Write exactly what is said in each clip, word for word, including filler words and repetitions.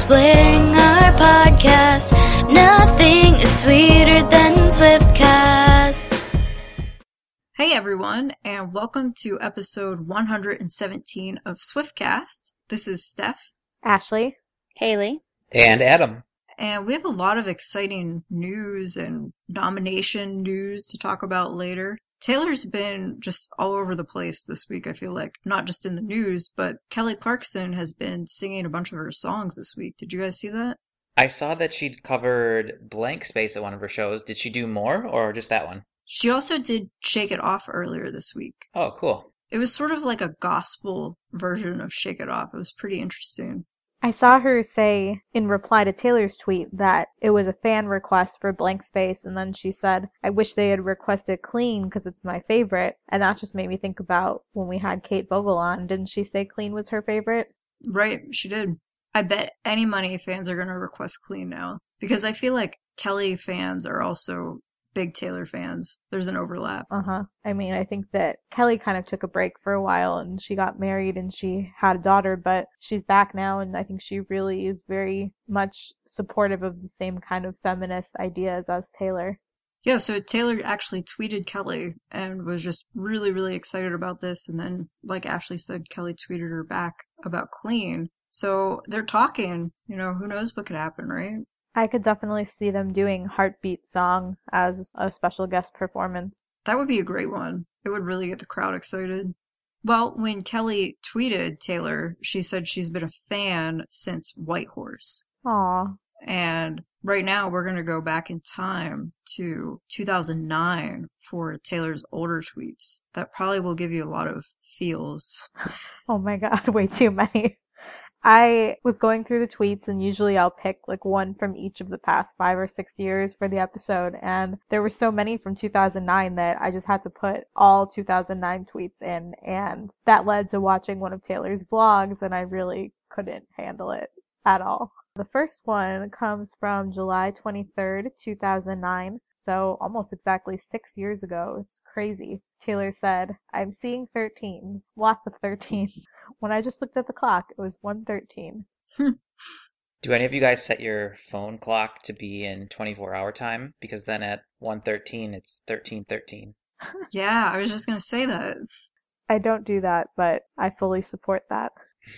blaring our podcast. Nothing is sweeter than Swiftcast. Hey everyone, and welcome to episode one hundred seventeen of Swiftcast. This is Steph, Ashley, Haley, and Adam. And we have a lot of exciting news and nomination news to talk about later. Taylor's been just all over the place this week, I feel like. Not just in the news, but Kelly Clarkson has been singing a bunch of her songs this week. Did you guys see that? I saw that she'd covered Blank Space at one of her shows. Did she do more, or just that one? She also did Shake It Off earlier this week. Oh, cool. It was sort of like a gospel version of Shake It Off. It was pretty interesting. I saw her say in reply to Taylor's tweet that it was a fan request for Blank Space, and then she said, I wish they had requested Clean because it's my favorite. And that just made me think about when we had Kate Vogel on. Didn't she say Clean was her favorite? Right, she did. I bet any money fans are going to request Clean now, because I feel like Kelly fans are also big Taylor fans. There's an overlap. Uh-huh. I mean, I think that Kelly kind of took a break for a while and she got married and she had a daughter, but she's back now and I think she really is very much supportive of the same kind of feminist ideas as Taylor. Yeah, so Taylor actually tweeted Kelly and was just really, really excited about this. And then, like Ashley said, Kelly tweeted her back about Clean. So they're talking, you know, who knows what could happen, right? I could definitely see them doing Heartbeat Song as a special guest performance. That would be a great one. It would really get the crowd excited. Well, when Kelly tweeted Taylor, she said she's been a fan since Whitehorse. Aw. And right now we're going to go back in time to two thousand nine for Taylor's older tweets. That probably will give you a lot of feels. Oh my god, way too many. I was going through the tweets and usually I'll pick like one from each of the past five or six years for the episode, and there were so many from two thousand nine that I just had to put all two thousand nine tweets in, and that led to watching one of Taylor's vlogs and I really couldn't handle it at all. The first one comes from July twenty-third, two thousand nine, so almost exactly six years ago. It's crazy. Taylor said, I'm seeing thirteens, lots of thirteens. When I just looked at the clock, it was one thirteen. Do any of you guys set your phone clock to be in twenty-four hour time? Because then at one thirteen, it's thirteen thirteen. Yeah, I was just going to say that. I don't do that, but I fully support that.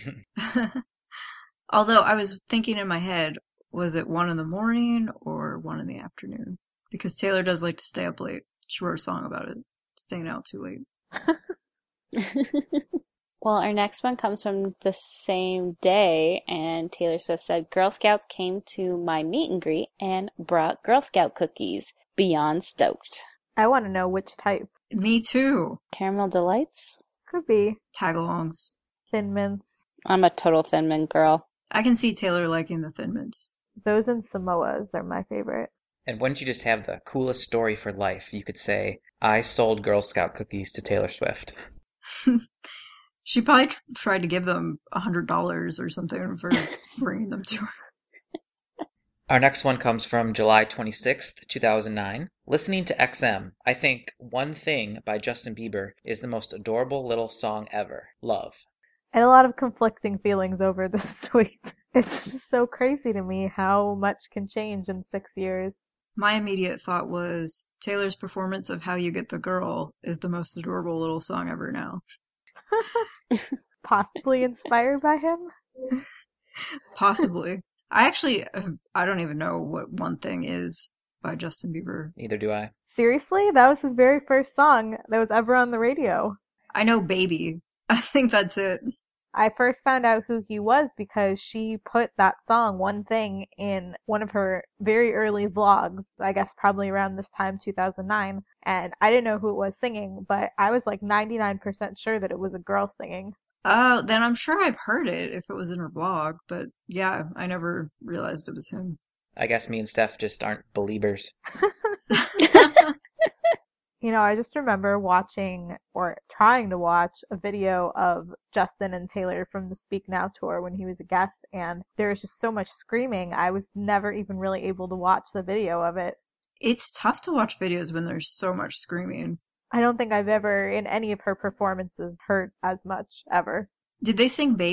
Although I was thinking in my head, was it one in the morning or one in the afternoon? Because Taylor does like to stay up late. She wrote a song about it, staying out too late. Well, our next one comes from the same day, and Taylor Swift said, Girl Scouts came to my meet and greet and brought Girl Scout cookies. Beyond stoked. I want to know which type. Me too. Caramel Delights? Could be. Tagalongs. Thin Mints. I'm a total Thin Mint girl. I can see Taylor liking the Thin Mints. Those and Samoas are my favorite. And wouldn't you just have the coolest story for life? You could say, I sold Girl Scout cookies to Taylor Swift. She probably tr- tried to give them one hundred dollars or something for bringing them to her. Our next one comes from July twenty-sixth, two thousand nine. Listening to X M, I think One Thing by Justin Bieber is the most adorable little song ever. Love. I had a lot of conflicting feelings over this tweet. It's just so crazy to me how much can change in six years. My immediate thought was Taylor's performance of How You Get the Girl is the most adorable little song ever now. Possibly inspired by him? Possibly. I actually, I don't even know what One Thing is by Justin Bieber. Neither do I. Seriously? That was his very first song that was ever on the radio. I know Baby. I think that's it. I first found out who he was because she put that song, One Thing, in one of her very early vlogs, I guess probably around this time, two thousand nine, and I didn't know who it was singing, but I was like ninety-nine percent sure that it was a girl singing. Oh, then I'm sure I've heard it if it was in her blog, but yeah, I never realized it was him. I guess me and Steph just aren't believers. You know, I just remember watching, or trying to watch, a video of Justin and Taylor from the Speak Now tour when he was a guest, and there was just so much screaming, I was never even really able to watch the video of it. It's tough to watch videos when there's so much screaming. I don't think I've ever, in any of her performances, heard as much, ever. Did they sing Baby?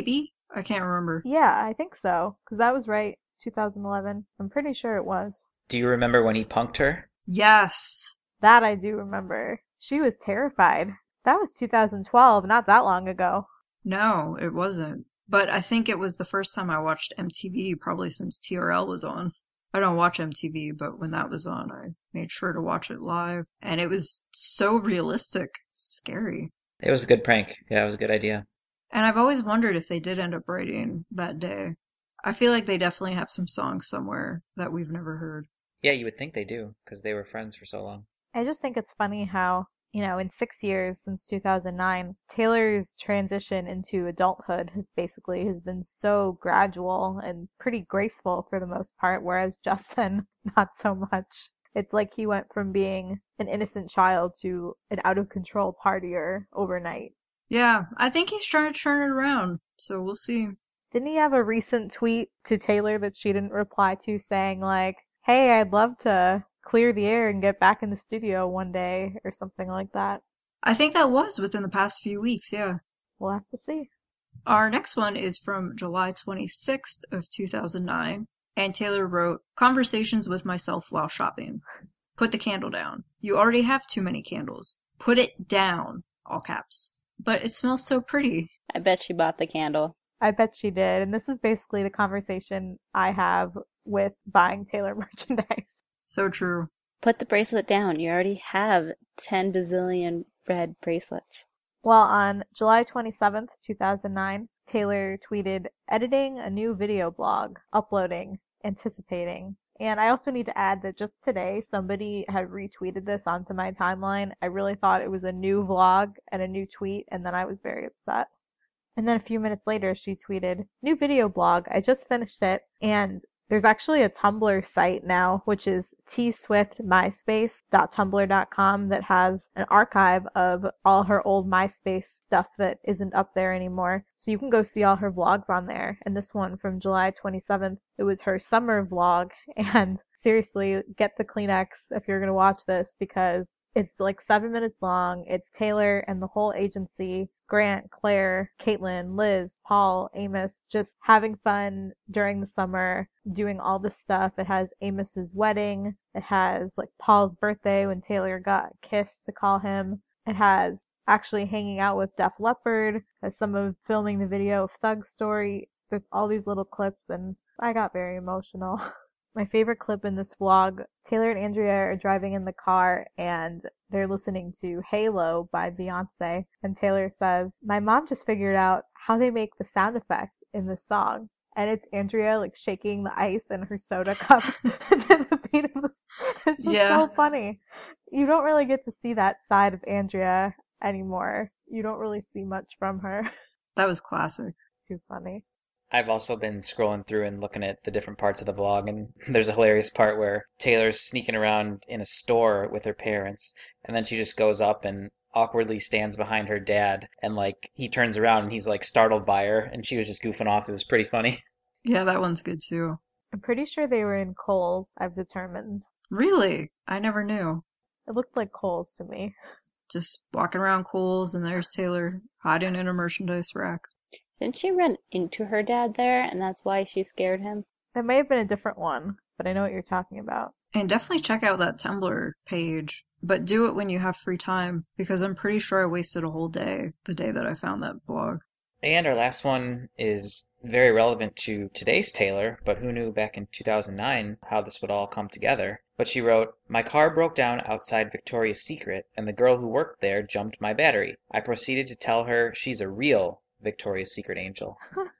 I can't remember. Yeah, I think so. Because that was right, two thousand eleven. I'm pretty sure it was. Do you remember when he punked her? Yes. That I do remember. She was terrified. That was two thousand twelve, not that long ago. No, it wasn't. But I think it was the first time I watched M T V, probably since T R L was on. I don't watch M T V, but when that was on, I made sure to watch it live. And it was so realistic. Scary. It was a good prank. Yeah, it was a good idea. And I've always wondered if they did end up writing that day. I feel like they definitely have some songs somewhere that we've never heard. Yeah, you would think they do, because they were friends for so long. I just think it's funny how, you know, in six years since two thousand nine, Taylor's transition into adulthood has basically has been so gradual and pretty graceful for the most part, whereas Justin, not so much. It's like he went from being an innocent child to an out-of-control partier overnight. Yeah, I think he's trying to turn it around, so we'll see. Didn't he have a recent tweet to Taylor that she didn't reply to saying, like, hey, I'd love to clear the air and get back in the studio one day or something like that? I think that was within the past few weeks, yeah. We'll have to see. Our next one is from July twenty-sixth of two thousand nine, and Taylor wrote, "Conversations with myself while shopping. Put the candle down. You already have too many candles. Put it down," all caps. "But it smells so pretty." I bet she bought the candle. I bet she did. And this is basically the conversation I have with buying Taylor merchandise. So true. Put the bracelet down. You already have ten bazillion red bracelets. Well, on July twenty-seventh, two thousand nine, Taylor tweeted, editing a new video blog, uploading, anticipating. And I also need to add that just today, somebody had retweeted this onto my timeline. I really thought it was a new vlog and a new tweet, and then I was very upset. And then a few minutes later, she tweeted, new video blog, I just finished it, and there's actually a Tumblr site now, which is t swift myspace dot tumblr dot com, that has an archive of all her old MySpace stuff that isn't up there anymore. So you can go see all her vlogs on there. And this one from July twenty-seventh, it was her summer vlog. And seriously, get the Kleenex if you're going to watch this, because it's like seven minutes long. It's Taylor and the whole agency, Grant, Claire, Caitlin, Liz, Paul, Amos, just having fun during the summer, doing all this stuff. It has Amos's wedding. It has like Paul's birthday when Taylor got kissed to call him. It has actually hanging out with Def Leppard, as some of filming the video of Thug Story. There's all these little clips, and I got very emotional. My favorite clip in this vlog, Taylor and Andrea are driving in the car and they're listening to Halo by Beyonce. And Taylor says, my mom just figured out how they make the sound effects in this song. And it's Andrea like shaking the ice in her soda cup to the beat of the song. It's just Yeah. so funny. You don't really get to see that side of Andrea anymore. You don't really see much from her. That was classic. Too funny. I've also been scrolling through and looking at the different parts of the vlog, and there's a hilarious part where Taylor's sneaking around in a store with her parents, and then she just goes up and awkwardly stands behind her dad, and like he turns around and he's like startled by her, and she was just goofing off. It was pretty funny. Yeah, that one's good too. I'm pretty sure they were in Kohl's, I've determined. Really? I never knew. It looked like Kohl's to me. Just walking around Kohl's and there's Taylor hiding in a merchandise rack. Didn't she run into her dad there, and that's why she scared him? It may have been a different one, but I know what you're talking about. And definitely check out that Tumblr page, but do it when you have free time, because I'm pretty sure I wasted a whole day the day that I found that blog. And our last one is very relevant to today's Taylor, but who knew back in two thousand nine how this would all come together? But she wrote, my car broke down outside Victoria's Secret, and the girl who worked there jumped my battery. I proceeded to tell her she's a real Victoria's Secret angel.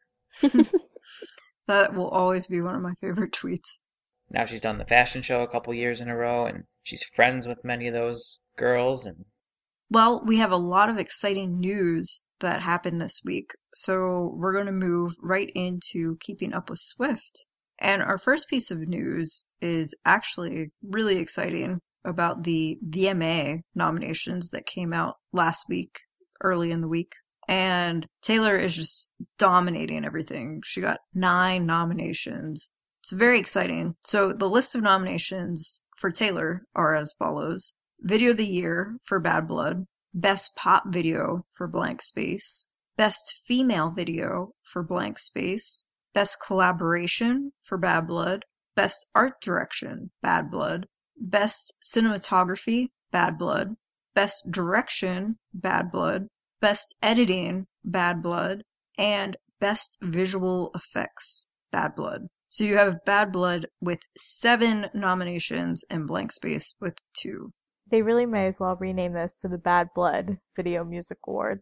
That will always be one of my favorite tweets. Now she's done the fashion show a couple years in a row, and she's friends with many of those girls. And Well, we have a lot of exciting news that happened this week, so we're going to move right into keeping up with Swift. And our first piece of news is actually really exciting about the V M A nominations that came out last week, early in the week. And Taylor is just dominating everything. She got nine nominations. It's very exciting. So the list of nominations for Taylor are as follows. Video of the Year for Bad Blood. Best Pop Video for Blank Space. Best Female Video for Blank Space, Best Collaboration for Bad Blood, Best Art Direction, Bad Blood, Best Cinematography, Bad Blood, Best Direction, Bad Blood, Best Editing, Bad Blood, and Best Visual Effects, Bad Blood. So you have Bad Blood with seven nominations and Blank Space with two. They really may as well rename this to the Bad Blood Video Music Award.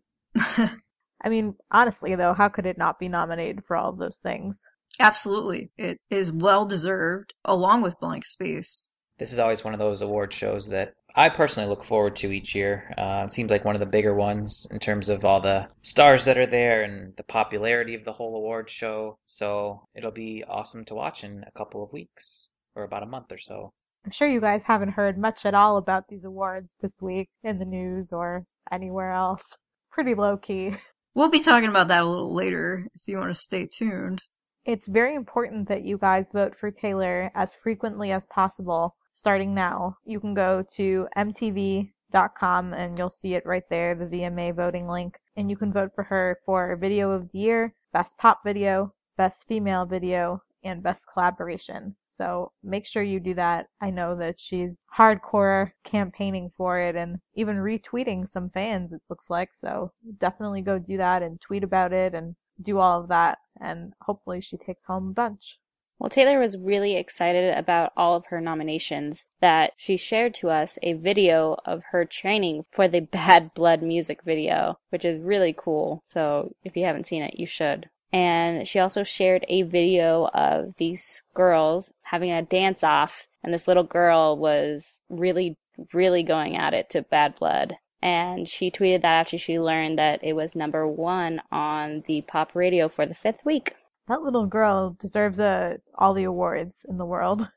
I mean, honestly, though, how could it not be nominated for all of those things? Absolutely. It is well-deserved, along with Blank Space. This is always one of those award shows that I personally look forward to each year. Uh, it seems like one of the bigger ones in terms of all the stars that are there and the popularity of the whole award show. So it'll be awesome to watch in a couple of weeks, or about a month or so. I'm sure you guys haven't heard much at all about these awards this week in the news or anywhere else. Pretty low-key. We'll be talking about that a little later if you want to stay tuned. It's very important that you guys vote for Taylor as frequently as possible. Starting now, you can go to M T V dot com and you'll see it right there, the V M A voting link. And you can vote for her for Video of the Year, Best Pop Video, Best Female Video, and Best Collaboration. So make sure you do that. I know that she's hardcore campaigning for it and even retweeting some fans, it looks like. So definitely go do that and tweet about it and do all of that. And hopefully she takes home a bunch. Well, Taylor was really excited about all of her nominations that she shared to us a video of her training for the Bad Blood music video, which is really cool. So if you haven't seen it, you should. And she also shared a video of these girls having a dance off, and this little girl was really, really going at it to Bad Blood. And she tweeted that after she learned that it was number one on the pop radio for the fifth week. That little girl deserves uh, all the awards in the world.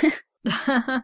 That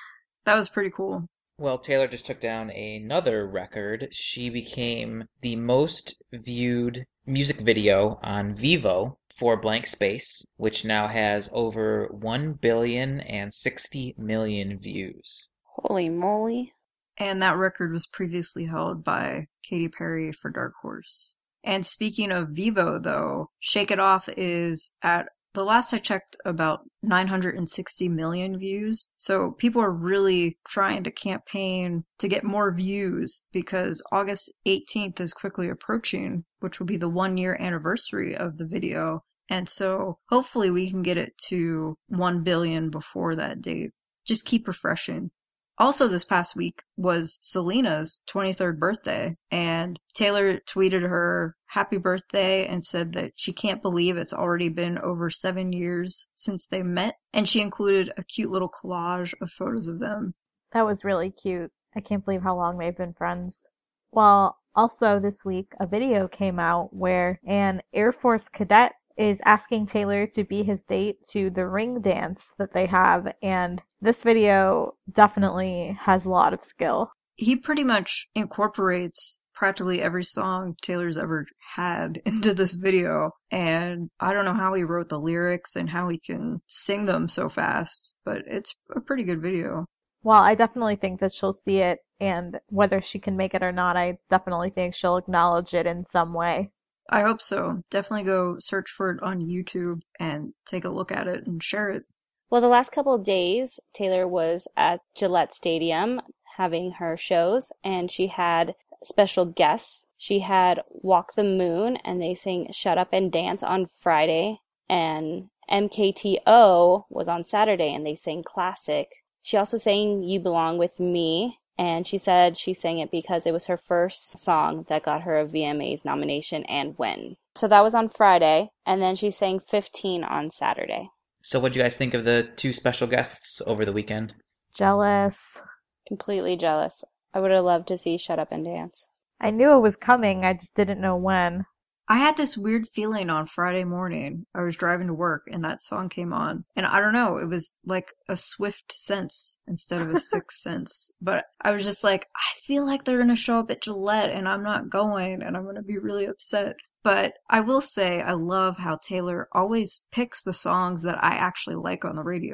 was pretty cool. Well, Taylor just took down another record. She became the most viewed music video on Vevo for Blank Space, which now has over one billion and sixty million views. Holy moly. And that record was previously held by Katy Perry for Dark Horse. And speaking of Vevo, though, Shake It Off is at, the last I checked, about nine hundred sixty million views. So people are really trying to campaign to get more views because August eighteenth is quickly approaching, which will be the one year anniversary of the video. And so hopefully we can get it to one billion before that date. Just keep refreshing. Also this past week was Selena's twenty-third birthday, and Taylor tweeted her happy birthday and said that she can't believe it's already been over seven years since they met, and she included a cute little collage of photos of them. That was really cute. I can't believe how long they've been friends. Well, also this week, a video came out where an Air Force cadet is asking Taylor to be his date to the ring dance that they have, and this video definitely has a lot of skill. He pretty much incorporates practically every song Taylor's ever had into this video, and I don't know how he wrote the lyrics and how he can sing them so fast, but it's a pretty good video. Well, I definitely think that she'll see it, and whether she can make it or not, I definitely think she'll acknowledge it in some way. I hope so. Definitely go search for it on YouTube and take a look at it and share it. Well, the last couple of days, Taylor was at Gillette Stadium having her shows, and she had special guests. She had Walk the Moon, and they sang Shut Up and Dance on Friday, and M K T O was on Saturday, and they sang Classic. She also sang You Belong With Me, and she said she sang it because it was her first song that got her a V M A's nomination and win. So that was on Friday, and then she sang fifteen on Saturday. So what did you guys think of the two special guests over the weekend? Jealous. Completely jealous. I would have loved to see Shut Up and Dance. I knew it was coming, I just didn't know when. I had this weird feeling on Friday morning. I was driving to work and that song came on. And I don't know, it was like a swift sense instead of a sixth sense. But I was just like, I feel like they're going to show up at Gillette and I'm not going and I'm going to be really upset. But I will say I love how Taylor always picks the songs that I actually like on the radio.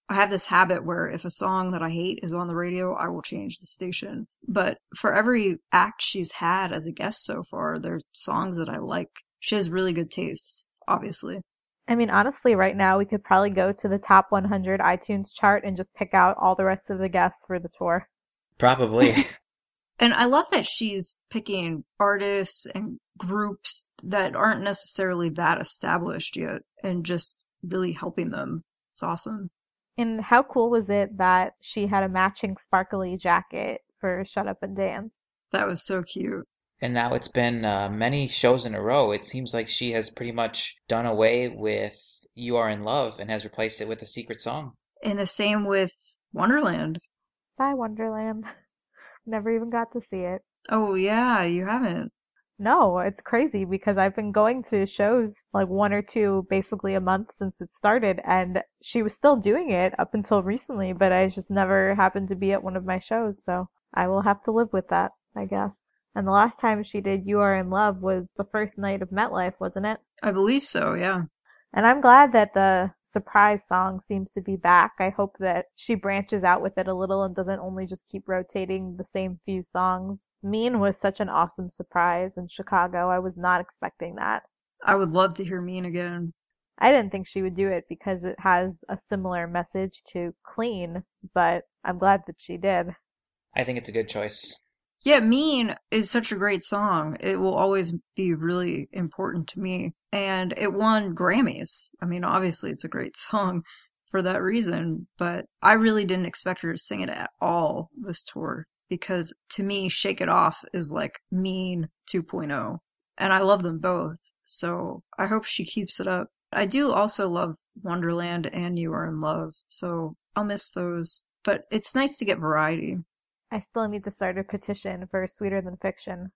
I have this habit where if a song that I hate is on the radio, I will change the station. But for every act she's had as a guest so far, there's songs that I like. She has really good tastes, obviously. I mean, honestly, right now we could probably go to the top one hundred iTunes chart and just pick out all the rest of the guests for the tour. Probably. And I love that she's picking artists and groups that aren't necessarily that established yet and just really helping them. It's awesome. And how cool was it that she had a matching sparkly jacket for Shut Up and Dance? That was so cute. And now it's been uh, many shows in a row. It seems like she has pretty much done away with You Are in Love and has replaced it with a secret song. And the same with Wonderland. Bye, Wonderland. Never even got to see it. Oh, yeah, you haven't. No, it's crazy because I've been going to shows like one or two basically a month since it started, and she was still doing it up until recently, but I just never happened to be at one of my shows, so I will have to live with that, I guess. And the last time she did You Are in Love was the first night of MetLife, wasn't it? I believe so, yeah. And I'm glad that the surprise song seems to be back. I hope that she branches out with it a little and doesn't only just keep rotating the same few songs. Mean was such an awesome surprise in Chicago. I was not expecting that. I would love to hear Mean again. I didn't think she would do it because it has a similar message to Clean, but I'm glad that she did. I think it's a good choice. Yeah, Mean is such a great song. It will always be really important to me. And it won Grammys. I mean, obviously it's a great song for that reason, but I really didn't expect her to sing it at all this tour because to me, Shake It Off is like Mean two point oh. And I love them both. So I hope she keeps it up. I do also love Wonderland and You Are in Love, so I'll miss those. But it's nice to get variety. I still need to start a petition for Sweeter Than Fiction.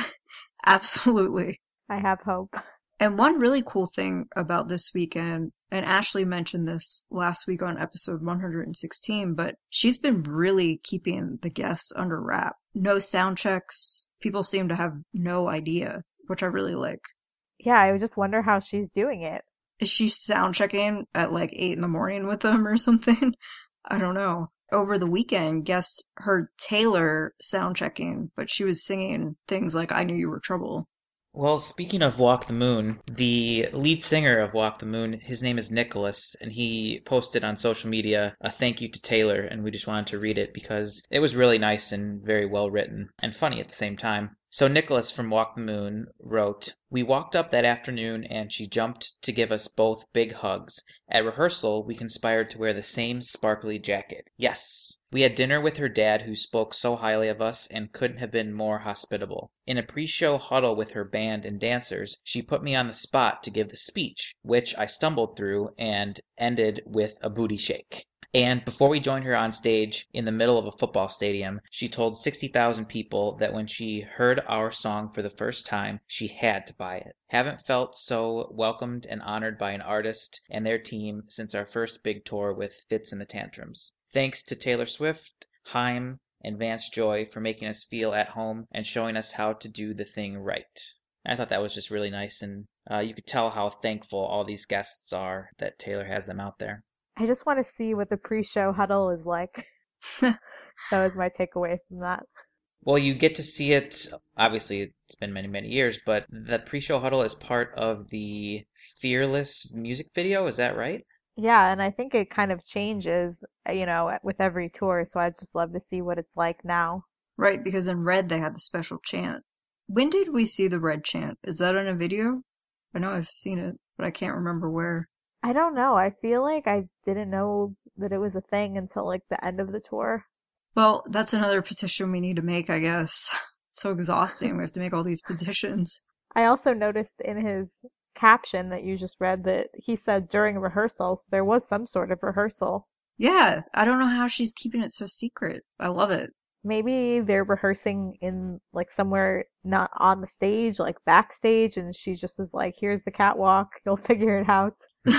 Absolutely. I have hope. And one really cool thing about this weekend, and Ashley mentioned this last week on episode one hundred sixteen, but she's been really keeping the guests under wrap. No sound checks. People seem to have no idea, which I really like. Yeah, I just wonder how she's doing it. Is she sound checking at like eight in the morning with them or something? I don't know. Over the weekend, guests heard Taylor sound checking, but she was singing things like I Knew You Were Trouble. Well, speaking of Walk the Moon, the lead singer of Walk the Moon, his name is Nicholas, and he posted on social media a thank you to Taylor, and we just wanted to read it because it was really nice and very well written and funny at the same time. So Nicholas from Walk the Moon wrote, "We walked up that afternoon and she jumped to give us both big hugs. At rehearsal, we conspired to wear the same sparkly jacket. Yes! We had dinner with her dad who spoke so highly of us and couldn't have been more hospitable. In a pre-show huddle with her band and dancers, she put me on the spot to give the speech, which I stumbled through and ended with a booty shake. And before we joined her on stage in the middle of a football stadium, she told sixty thousand people that when she heard our song for the first time, she had to buy it. Haven't felt so welcomed and honored by an artist and their team since our first big tour with Fitz and the Tantrums. Thanks to Taylor Swift, Haim, and Vance Joy for making us feel at home and showing us how to do the thing right." I thought that was just really nice, and uh, you could tell how thankful all these guests are that Taylor has them out there. I just want to see what the pre-show huddle is like. That was my takeaway from that. Well, you get to see it, obviously it's been many, many years, but the pre-show huddle is part of the Fearless music video, is that right? Yeah, and I think it kind of changes, you know, with every tour, so I'd just love to see what it's like now. Right, because in Red they had the special chant. When did we see the Red chant? Is that in a video? I know I've seen it, but I can't remember where. I don't know. I feel like I didn't know that it was a thing until like the end of the tour. Well, that's another petition we need to make, I guess. It's so exhausting. We have to make all these petitions. I also noticed in his caption that you just read that he said during rehearsal, so there was some sort of rehearsal. Yeah, I don't know how she's keeping it so secret. I love it. Maybe they're rehearsing in like somewhere not on the stage, like backstage, and she just is like, here's the catwalk, you'll figure it out.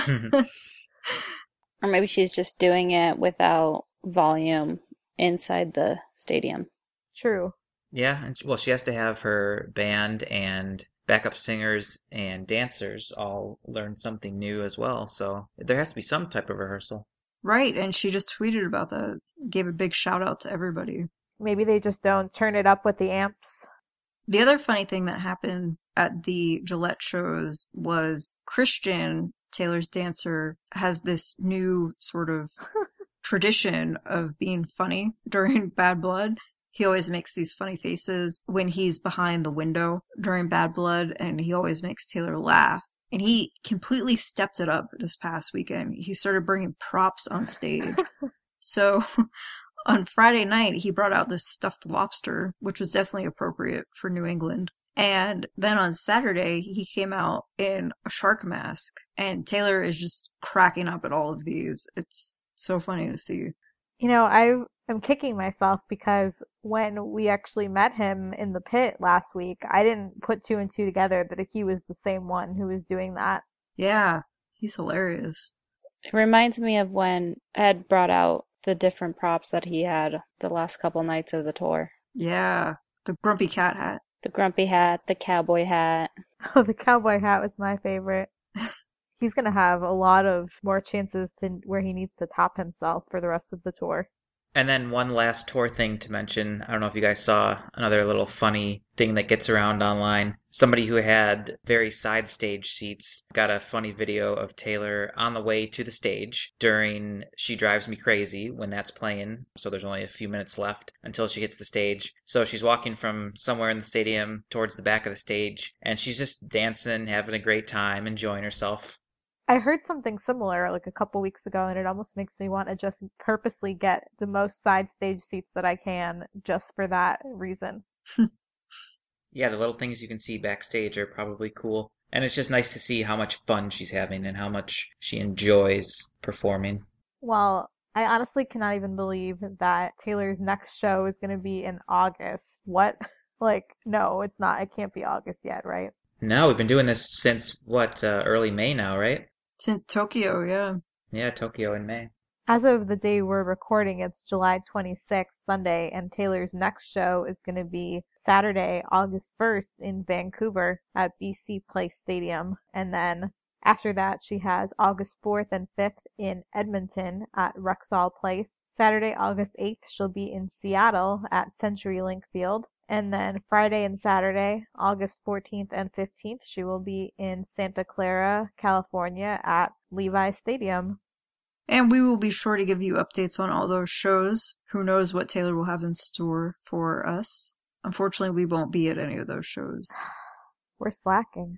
Or maybe she's just doing it without volume inside the stadium. True. Yeah, and well, she has to have her band and backup singers and dancers all learn something new as well, so there has to be some type of rehearsal. Right, and she just tweeted about that. Gave a big shout out to everybody. Maybe they just don't turn it up with the amps. The other funny thing that happened at the Gillette shows was Christian, Taylor's dancer, has this new sort of tradition of being funny during Bad Blood. He always makes these funny faces when he's behind the window during Bad Blood, and he always makes Taylor laugh. And he completely stepped it up this past weekend. He started bringing props on stage. So on Friday night, he brought out this stuffed lobster, which was definitely appropriate for New England. And then on Saturday, he came out in a shark mask. And Taylor is just cracking up at all of these. It's so funny to see. You know, I am kicking myself because when we actually met him in the pit last week, I didn't put two and two together that he was the same one who was doing that. Yeah, he's hilarious. It reminds me of when Ed brought out the different props that he had the last couple nights of the tour. Yeah, the grumpy cat hat. The grumpy hat, the cowboy hat. Oh, the cowboy hat was my favorite. He's going to have a lot of more chances to where he needs to top himself for the rest of the tour. And then one last tour thing to mention. I don't know if you guys saw another little funny thing that gets around online. Somebody who had very side stage seats got a funny video of Taylor on the way to the stage during She Drives Me Crazy when that's playing. So there's only a few minutes left until she hits the stage. So she's walking from somewhere in the stadium towards the back of the stage, and she's just dancing, having a great time, enjoying herself. I heard something similar like a couple weeks ago, and it almost makes me want to just purposely get the most side stage seats that I can just for that reason. Yeah, the little things you can see backstage are probably cool. And it's just nice to see how much fun she's having and how much she enjoys performing. Well, I honestly cannot even believe that Taylor's next show is going to be in August. What? Like, no, it's not. It can't be August yet, right? No, we've been doing this since, what, uh, early May now, right? Since Tokyo, yeah. Yeah, Tokyo in May. As of the day we're recording, it's July twenty-sixth, Sunday, and Taylor's next show is going to be Saturday, August first in Vancouver at B C Place Stadium. And then after that, she has August fourth and fifth in Edmonton at Rexall Place. Saturday, August eighth, she'll be in Seattle at CenturyLink Field. And then Friday and Saturday, August fourteenth and fifteenth, she will be in Santa Clara, California at Levi Stadium. And we will be sure to give you updates on all those shows. Who knows what Taylor will have in store for us. Unfortunately, we won't be at any of those shows. We're slacking.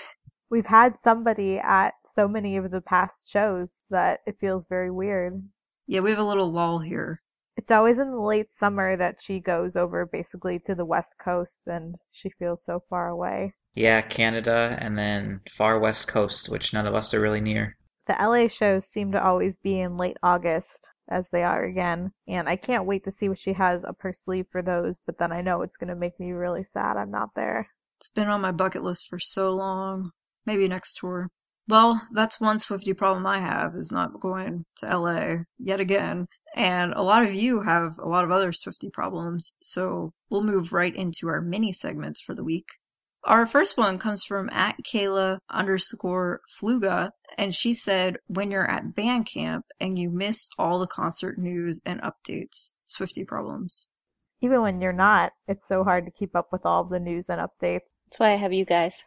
We've had somebody at so many of the past shows that it feels very weird. Yeah, we have a little lull here. It's always in the late summer that she goes over basically to the West Coast, and she feels so far away. Yeah, Canada and then far West Coast, which none of us are really near. The L A shows seem to always be in late August, as they are again, and I can't wait to see what she has up her sleeve for those, but then I know it's going to make me really sad I'm not there. It's been on my bucket list for so long. Maybe next tour. Well, that's one Swiftie problem I have, is not going to L A yet again. And a lot of you have a lot of other Swiftie problems, so we'll move right into our mini segments for the week. Our first one comes from at Kayla underscore Fluga, and she said, when you're at band camp and you miss all the concert news and updates, Swiftie problems. Even when you're not, it's so hard to keep up with all the news and updates. That's why I have you guys.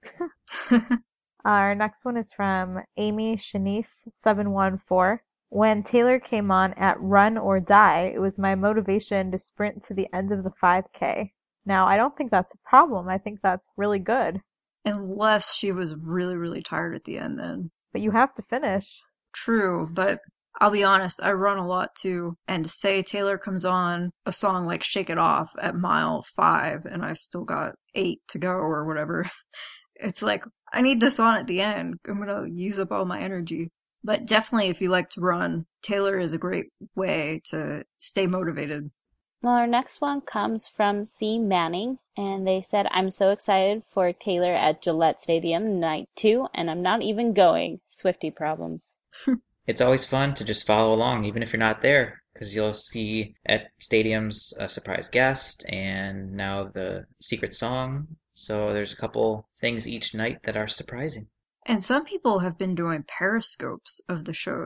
Our next one is from Amy Shanice seven one four. When Taylor came on at Run or Die, it was my motivation to sprint to the end of the five K. Now, I don't think that's a problem. I think that's really good. Unless she was really, really tired at the end then. But you have to finish. True, but I'll be honest, I run a lot too. And to say Taylor comes on a song like Shake It Off at mile five and I've still got eight to go or whatever, it's like, I need this on at the end. I'm going to use up all my energy. But definitely, if you like to run, Taylor is a great way to stay motivated. Well, our next one comes from C. Manning, and they said, I'm so excited for Taylor at Gillette Stadium night two, and I'm not even going. Swiftie problems. It's always fun to just follow along, even if you're not there, because you'll see at stadiums a surprise guest and now the secret song. So there's a couple things each night that are surprising. And some people have been doing periscopes of the shows.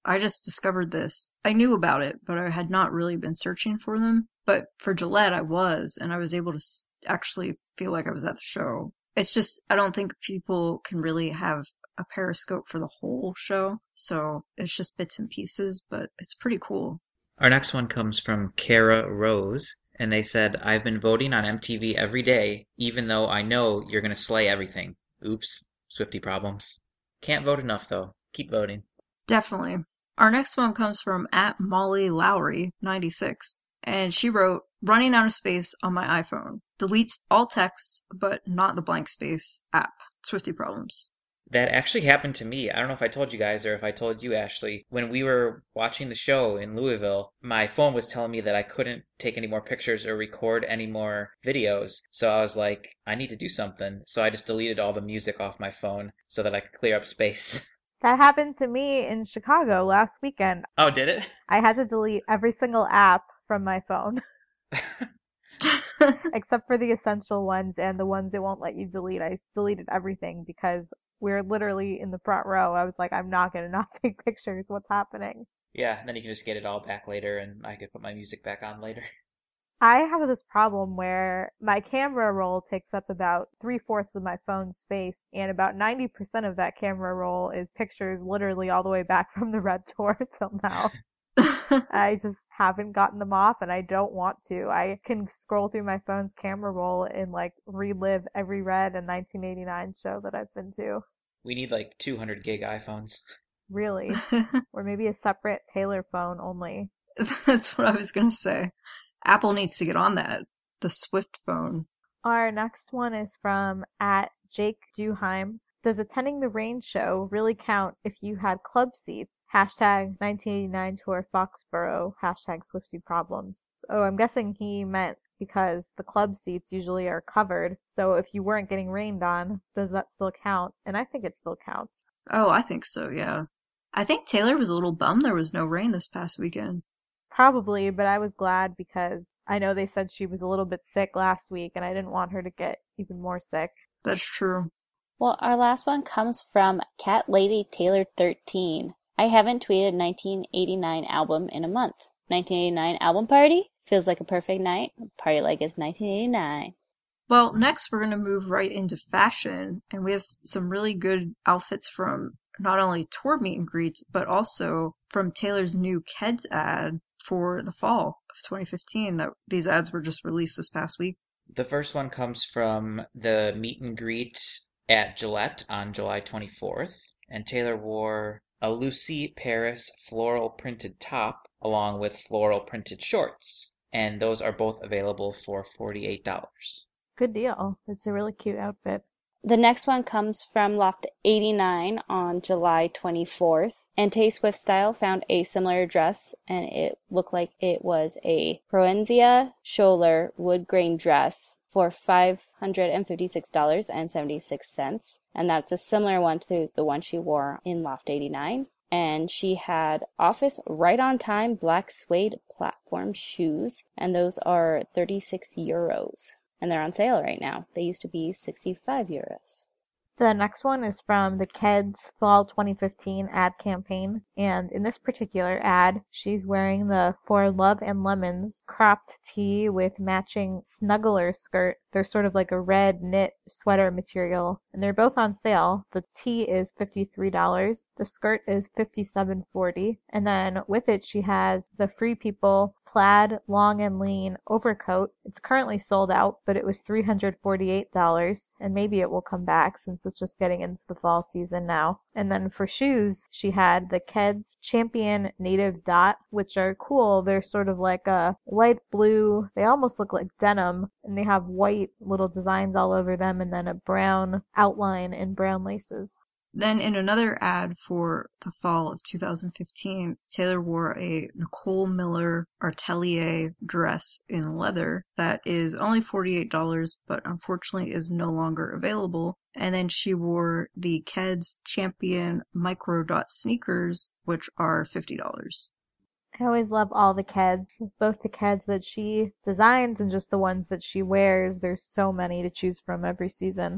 I just discovered this. I knew about it, but I had not really been searching for them. But for Gillette, I was, and I was able to actually feel like I was at the show. It's just, I don't think people can really have a Periscope for the whole show. So it's just bits and pieces, but it's pretty cool. Our next one comes from Kara Rose, and they said, I've been voting on M T V every day, even though I know you're going to slay everything. Oops, Swiftie problems. Can't vote enough, though. Keep voting. Definitely. Our next one comes from at Molly Lowry, ninety-six. And she wrote, running out of space on my iPhone. Deletes all text, but not the blank space app. Swiftie problems. That actually happened to me. I don't know if I told you guys or if I told you, Ashley. When we were watching the show in Louisville, my phone was telling me that I couldn't take any more pictures or record any more videos. So I was like, I need to do something. So I just deleted all the music off my phone so that I could clear up space. That happened to me in Chicago last weekend. Oh, did it? I had to delete every single app from my phone. Except for the essential ones and the ones it won't let you delete. I deleted everything because we're literally in the front row. I was like, I'm not going to not take pictures. What's happening? Yeah, and then you can just get it all back later and I could put my music back on later. I have this problem where my camera roll takes up about three-fourths of my phone's space, and about ninety percent of that camera roll is pictures literally all the way back from the Red Tour till now. I just haven't gotten them off, and I don't want to. I can scroll through my phone's camera roll and, like, relive every Red and nineteen eighty-nine show that I've been to. We need, like, two hundred gig iPhones. Really? Or maybe a separate Taylor phone only. That's what I was going to say. Apple needs to get on that. The Swift phone. Our next one is from at Jake Duheim. Does attending the Rain show really count if you had club seats? Hashtag nineteen eighty-nine tour Foxborough. Hashtag Swiftie problems. Oh, I'm guessing he meant because the club seats usually are covered. So if you weren't getting rained on, does that still count? And I think it still counts. Oh, I think so, yeah. I think Taylor was a little bummed there was no rain this past weekend. Probably, but I was glad because I know they said she was a little bit sick last week and I didn't want her to get even more sick. That's true. Well, our last one comes from Cat Lady Taylor thirteen. I haven't tweeted nineteen eighty-nine album in a month. nineteen eighty-nine album party? Feels like a perfect night. Party like it's nineteen eighty-nine. Well, next we're going to move right into fashion, and we have some really good outfits from not only tour meet and greets, but also from Taylor's new Keds ad for the fall of twenty fifteen. That these ads were just released this past week. The first one comes from the meet and greet at Gillette on July twenty-fourth, and Taylor wore a Lucy Paris floral printed top along with floral printed shorts, and those are both available for forty-eight dollars. Good deal. It's a really cute outfit. The next one comes from Loft eighty-nine on July twenty-fourth. And Tay Swift Style found a similar dress, and it looked like it was a Proenzia Scholler wood grain dress for five hundred fifty-six dollars and seventy-six cents. And that's a similar one to the one she wore in Loft eighty-nine. And she had Office Right on Time black suede platform shoes, and those are thirty-six euros. And they're on sale right now. They used to be sixty-five euros. The next one is from the Keds Fall twenty fifteen ad campaign. And in this particular ad, she's wearing the For Love and Lemons cropped tee with matching snuggler skirt. They're sort of like a red knit sweater material. And they're both on sale. The tee is fifty-three dollars. The skirt is fifty-seven forty. And then with it, she has the Free People plaid long and lean overcoat. It's currently sold out, but it was three hundred forty-eight dollars, and maybe it will come back since it's just getting into the fall season now. And then for shoes, she had the Keds Champion Native Dot, which are cool. They're sort of like a light blue. They almost look like denim, and they have white little designs all over them, and then a brown outline and brown laces. Then in another ad for the fall of two thousand fifteen, Taylor wore a Nicole Miller Atelier dress in leather that is only forty-eight dollars, but unfortunately is no longer available. And then she wore the Keds Champion Micro Dot sneakers, which are fifty dollars. I always love all the Keds, both the Keds that she designs and just the ones that she wears. There's so many to choose from every season.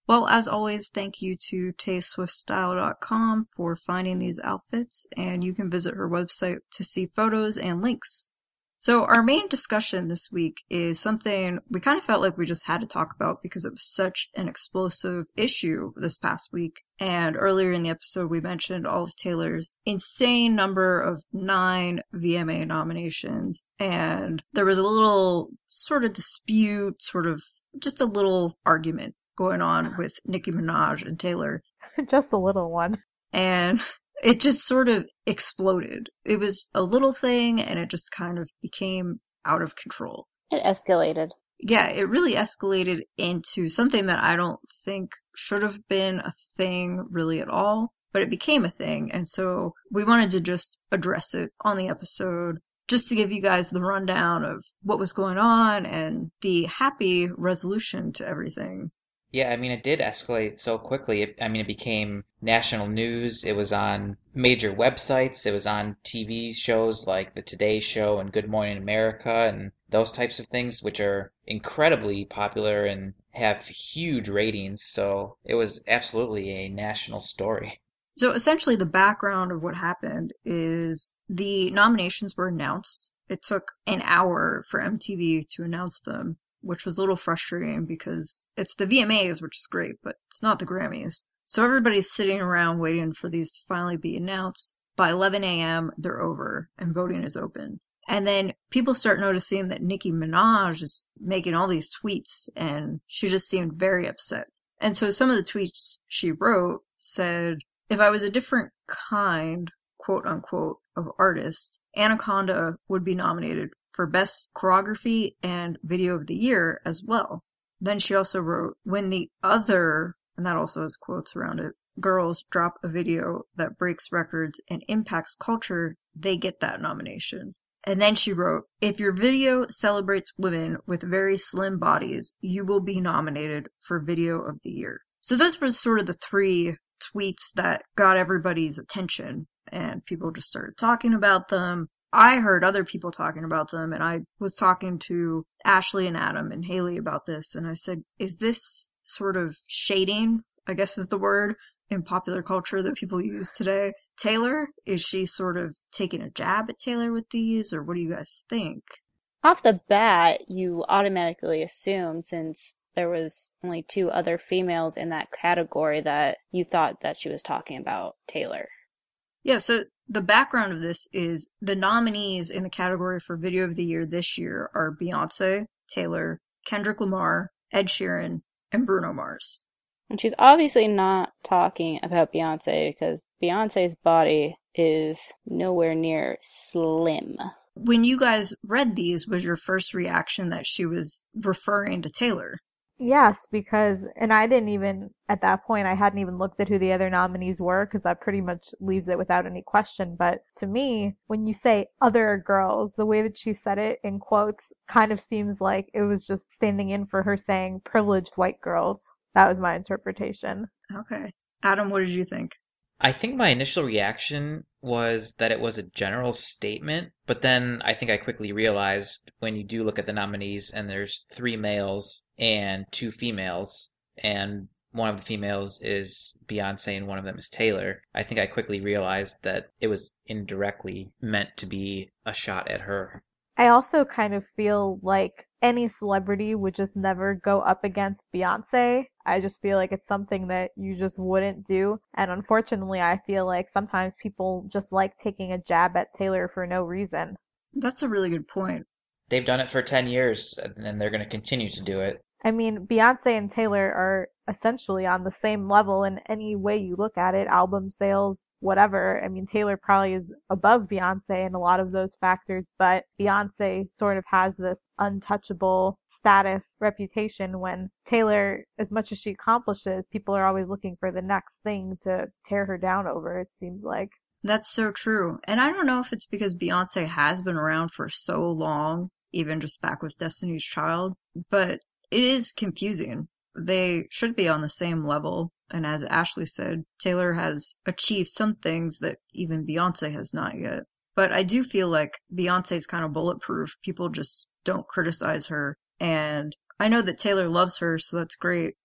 Well, as always, thank you to tay swift style dot com for finding these outfits, and you can visit her website to see photos and links. So our main discussion this week is something we kind of felt like we just had to talk about because it was such an explosive issue this past week. And earlier in the episode, we mentioned all of Taylor's insane number of nine V M A nominations. And there was a little sort of dispute, sort of just a little argument going on with Nicki Minaj and Taylor. Just a little one. And it just sort of exploded. It was a little thing, and it just kind of became out of control. It escalated. Yeah, it really escalated into something that I don't think should have been a thing really at all, but it became a thing, and so we wanted to just address it on the episode, just to give you guys the rundown of what was going on and the happy resolution to everything. Yeah, I mean, it did escalate so quickly. It, I mean, it became national news. It was on major websites. It was on T V shows like The Today Show and Good Morning America and those types of things, which are incredibly popular and have huge ratings. So it was absolutely a national story. So essentially the background of what happened is the nominations were announced. It took an hour for M T V to announce them, which was a little frustrating because it's the V M As, which is great, but it's not the Grammys. So everybody's sitting around waiting for these to finally be announced. By eleven a.m., they're over and voting is open. And then people start noticing that Nicki Minaj is making all these tweets, and she just seemed very upset. And so some of the tweets she wrote said, "If I was a different kind, quote unquote, of artist, Anaconda would be nominated for Best Choreography and Video of the Year as well." Then she also wrote, "When the other," and that also has quotes around it, "girls drop a video that breaks records and impacts culture, they get that nomination." And then she wrote, "If your video celebrates women with very slim bodies, you will be nominated for Video of the Year." So those were sort of the three tweets that got everybody's attention, and people just started talking about them. I heard other people talking about them, and I was talking to Ashley and Adam and Haley about this, and I said, is this sort of shading, I guess is the word, in popular culture that people use today? Taylor, is she sort of taking a jab at Taylor with these, or what do you guys think? Off the bat, you automatically assume, since there was only two other females in that category, that you thought that she was talking about Taylor. Yeah, so the background of this is the nominees in the category for Video of the Year this year are Beyonce, Taylor, Kendrick Lamar, Ed Sheeran, and Bruno Mars. And she's obviously not talking about Beyonce because Beyonce's body is nowhere near slim. When you guys read these, was your first reaction that she was referring to Taylor? Yes, because, and I didn't even, at that point, I hadn't even looked at who the other nominees were because that pretty much leaves it without any question. But to me, when you say other girls, the way that she said it in quotes kind of seems like it was just standing in for her saying privileged white girls. That was my interpretation. Okay. Adam, what did you think? I think my initial reaction was that it was a general statement, but then I think I quickly realized when you do look at the nominees and there's three males and two females, and one of the females is Beyonce and one of them is Taylor, I think I quickly realized that it was indirectly meant to be a shot at her. I also kind of feel like any celebrity would just never go up against Beyonce. I just feel like it's something that you just wouldn't do. And unfortunately, I feel like sometimes people just like taking a jab at Taylor for no reason. That's a really good point. They've done it for ten years, and they're going to continue to do it. I mean, Beyonce and Taylor are essentially on the same level in any way you look at it, album sales, whatever. I mean, Taylor probably is above Beyonce in a lot of those factors, but Beyonce sort of has this untouchable status reputation when Taylor, as much as she accomplishes, people are always looking for the next thing to tear her down over, it seems like. That's so true. And I don't know if it's because Beyonce has been around for so long, even just back with Destiny's Child, but it is confusing. They should be on the same level. And as Ashley said, Taylor has achieved some things that even Beyonce has not yet. But I do feel like Beyonce's kind of bulletproof. People just don't criticize her. And I know that Taylor loves her, so that's great.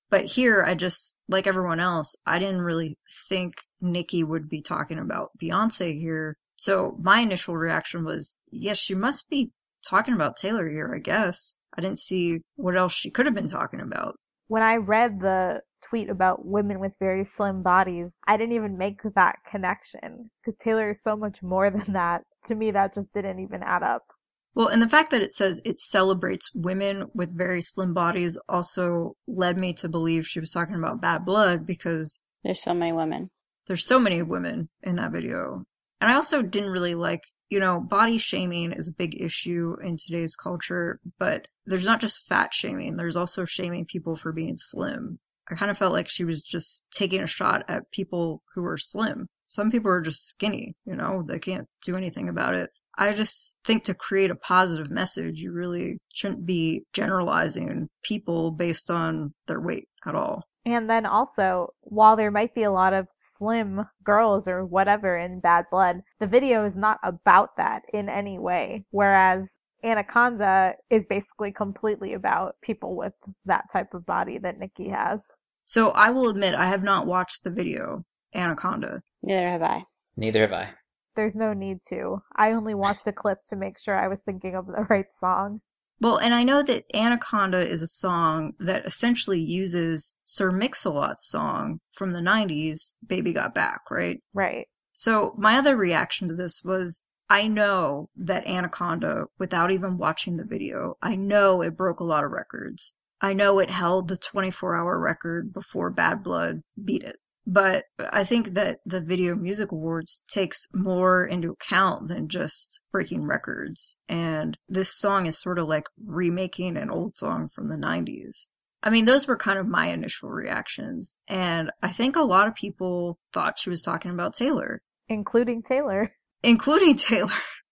But here, I just, like everyone else, I didn't really think Nicki would be talking about Beyonce here. So my initial reaction was, yes, she must be talking about Taylor here, I guess. I didn't see what else she could have been talking about. When I read the tweet about women with very slim bodies, I didn't even make that connection because Taylor is so much more than that. To me, that just didn't even add up. Well, and the fact that it says it celebrates women with very slim bodies also led me to believe she was talking about Bad Blood because There's so many women. there's so many women in that video. And I also didn't really like, you know, body shaming is a big issue in today's culture, but there's not just fat shaming, there's also shaming people for being slim. I kind of felt like she was just taking a shot at people who are slim. Some people are just skinny, you know, they can't do anything about it. I just think to create a positive message, you really shouldn't be generalizing people based on their weight at all. And then also, while there might be a lot of slim girls or whatever in Bad Blood, the video is not about that in any way. Whereas Anaconda is basically completely about people with that type of body that Nicki has. So I will admit I have not watched the video, Anaconda. Neither have I. Neither have I. There's no need to. I only watched a clip to make sure I was thinking of the right song. Well, and I know that Anaconda is a song that essentially uses Sir Mix-a-Lot's song from the nineties, Baby Got Back, right? Right. So my other reaction to this was, I know that Anaconda, without even watching the video, I know it broke a lot of records. I know it held the twenty-four hour record before Bad Blood beat it. But I think that the Video Music Awards takes more into account than just breaking records. And this song is sort of like remaking an old song from the nineties. I mean, those were kind of my initial reactions. And I think a lot of people thought she was talking about Taylor. Including Taylor. Including Taylor.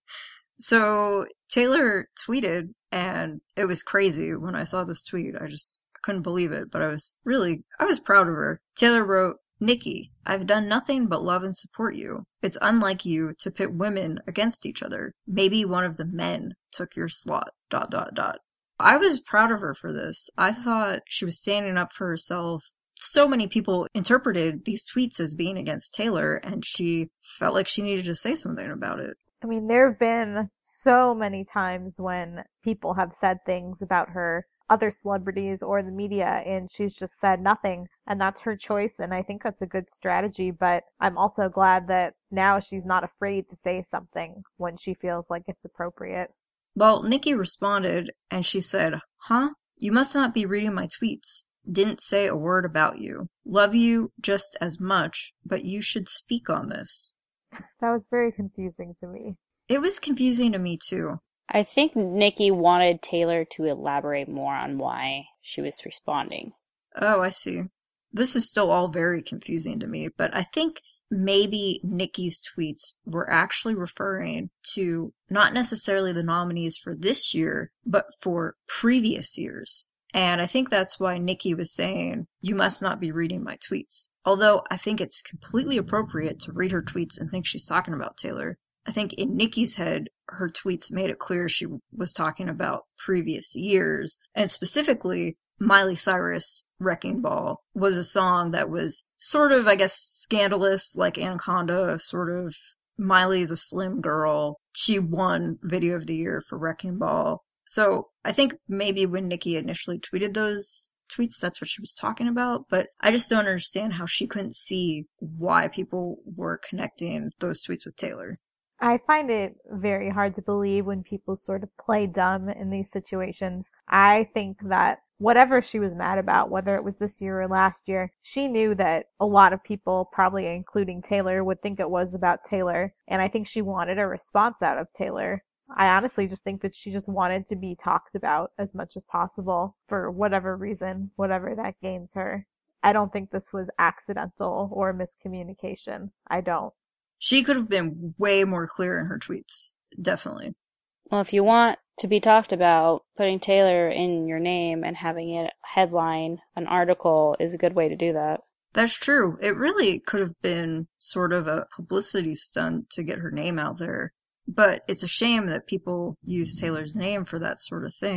So Taylor tweeted, and it was crazy when I saw this tweet. I just couldn't believe it, but I was really, I was proud of her. Taylor wrote, Nicki, I've done nothing but love and support you. It's unlike you to pit women against each other. Maybe one of the men took your slot, dot, dot, dot. I was proud of her for this. I thought she was standing up for herself. So many people interpreted these tweets as being against Taylor, and she felt like she needed to say something about it. I mean, there have been so many times when people have said things about her, other celebrities or the media, and she's just said nothing, and that's her choice, and I think that's a good strategy. But I'm also glad that now she's not afraid to say something when she feels like it's appropriate. Well, Nicki responded, and she said, huh? You must not be reading my tweets. Didn't say a word about you. Love you just as much, but you should speak on this. That was very confusing to me. It was confusing to me too. I think Nicki wanted Taylor to elaborate more on why she was responding. Oh, I see. This is still all very confusing to me, but I think maybe Nicki's tweets were actually referring to not necessarily the nominees for this year, but for previous years. And I think that's why Nicki was saying, you must not be reading my tweets. Although I think it's completely appropriate to read her tweets and think she's talking about Taylor. I think in Nicki's head, her tweets made it clear she was talking about previous years. And specifically, Miley Cyrus' Wrecking Ball was a song that was sort of, I guess, scandalous, like Anaconda, sort of. Miley's a slim girl. She won Video of the Year for Wrecking Ball. So I think maybe when Nicki initially tweeted those tweets, that's what she was talking about. But I just don't understand how she couldn't see why people were connecting those tweets with Taylor. I find it very hard to believe when people sort of play dumb in these situations. I think that whatever she was mad about, whether it was this year or last year, she knew that a lot of people, probably including Taylor, would think it was about Taylor. And I think she wanted a response out of Taylor. I honestly just think that she just wanted to be talked about as much as possible for whatever reason, whatever that gains her. I don't think this was accidental or miscommunication. I don't. She could have been way more clear in her tweets. Definitely. Well, if you want to be talked about, putting Taylor in your name and having it headline an article is a good way to do that. That's true. It really could have been sort of a publicity stunt to get her name out there. But it's a shame that people use Taylor's name for that sort of thing.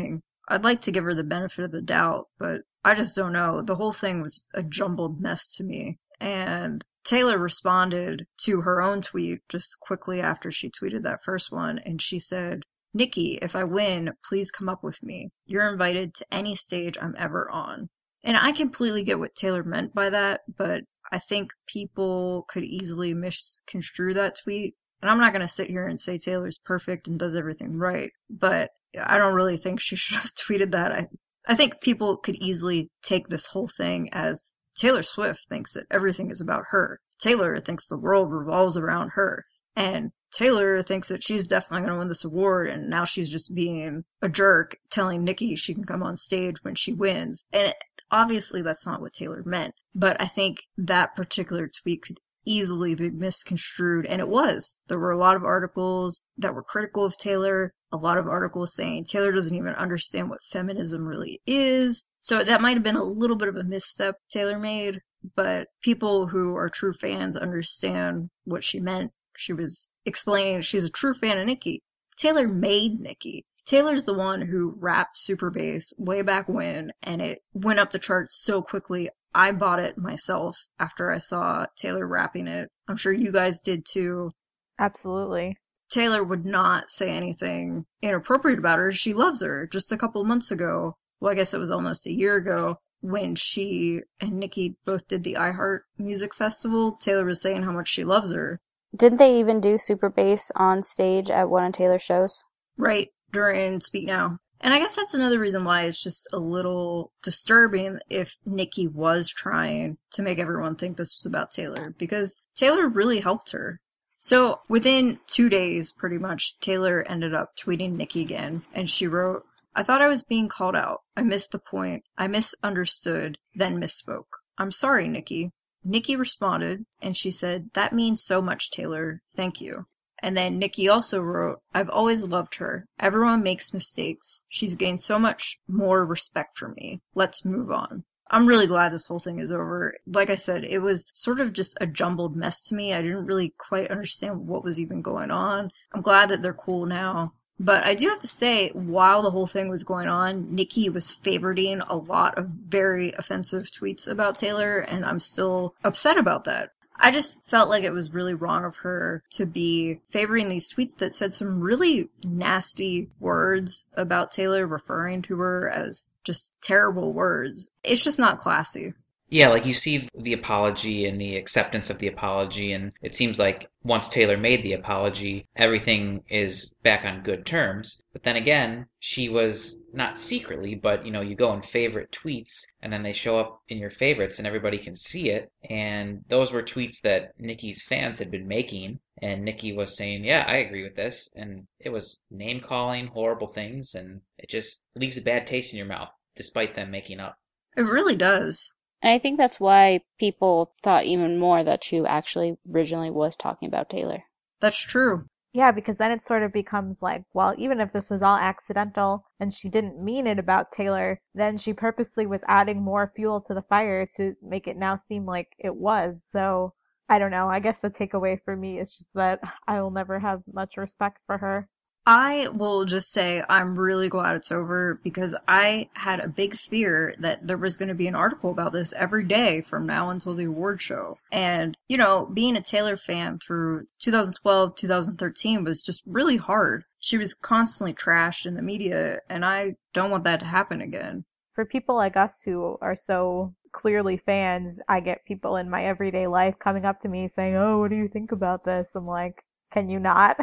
I'd like to give her the benefit of the doubt, but I just don't know. The whole thing was a jumbled mess to me. And Taylor responded to her own tweet just quickly after she tweeted that first one, and she said, "Nikki, if I win, please come up with me. You're invited to any stage I'm ever on." And I completely get what Taylor meant by that, but I think people could easily misconstrue that tweet. And I'm not going to sit here and say Taylor's perfect and does everything right, but I don't really think she should have tweeted that. I, I think people could easily take this whole thing as Taylor Swift thinks that everything is about her. Taylor thinks the world revolves around her. And Taylor thinks that she's definitely going to win this award, and now she's just being a jerk, telling Nikki she can come on stage when she wins. And obviously that's not what Taylor meant, but I think that particular tweet could easily be misconstrued, and it was. There were a lot of articles that were critical of Taylor, a lot of articles saying Taylor doesn't even understand what feminism really is. So that might have been a little bit of a misstep Taylor made, but people who are true fans understand what she meant. She was explaining she's a true fan of Nikki. Taylor made Nikki. Taylor's the one who rapped Super Bass way back when, and it went up the charts so quickly. I bought it myself after I saw Taylor rapping it. I'm sure you guys did too. Absolutely. Taylor would not say anything inappropriate about her. She loves her. Just a couple months ago, well, I guess it was almost a year ago, when she and Nikki both did the iHeart Music Festival, Taylor was saying how much she loves her. Didn't they even do Super Bass on stage at one of Taylor's shows? Right, during Speak Now. And I guess that's another reason why it's just a little disturbing if Nikki was trying to make everyone think this was about Taylor, because Taylor really helped her. So within two days, pretty much, Taylor ended up tweeting Nikki again, and she wrote, "I thought I was being called out. I missed the point. I misunderstood, then misspoke. I'm sorry, Nikki." Nikki responded, and she said, "That means so much, Taylor. Thank you." And then Nikki also wrote, "I've always loved her. Everyone makes mistakes. She's gained so much more respect for me. Let's move on." I'm really glad this whole thing is over. Like I said, it was sort of just a jumbled mess to me. I didn't really quite understand what was even going on. I'm glad that they're cool now. But I do have to say, while the whole thing was going on, Nikki was favoriting a lot of very offensive tweets about Taylor, and I'm still upset about that. I just felt like it was really wrong of her to be favoring these tweets that said some really nasty words about Taylor, referring to her as just terrible words. It's just not classy. Yeah, like you see the apology and the acceptance of the apology, and it seems like once Taylor made the apology, everything is back on good terms. But then again, she was not secretly, but you know, you go and favorite tweets, and then they show up in your favorites, and everybody can see it. And those were tweets that Nikki's fans had been making, and Nikki was saying, "Yeah, I agree with this," and it was name calling, horrible things, and it just leaves a bad taste in your mouth, despite them making up. It really does. And I think that's why people thought even more that she actually originally was talking about Taylor. That's true. Yeah, because then it sort of becomes like, well, even if this was all accidental and she didn't mean it about Taylor, then she purposely was adding more fuel to the fire to make it now seem like it was. So, I don't know. I guess the takeaway for me is just that I will never have much respect for her. I will just say I'm really glad it's over, because I had a big fear that there was going to be an article about this every day from now until the award show. And, you know, being a Taylor fan through two thousand twelve, two thousand thirteen was just really hard. She was constantly trashed in the media, and I don't want that to happen again. For people like us who are so clearly fans, I get people in my everyday life coming up to me saying, "Oh, what do you think about this?" I'm like, can you not?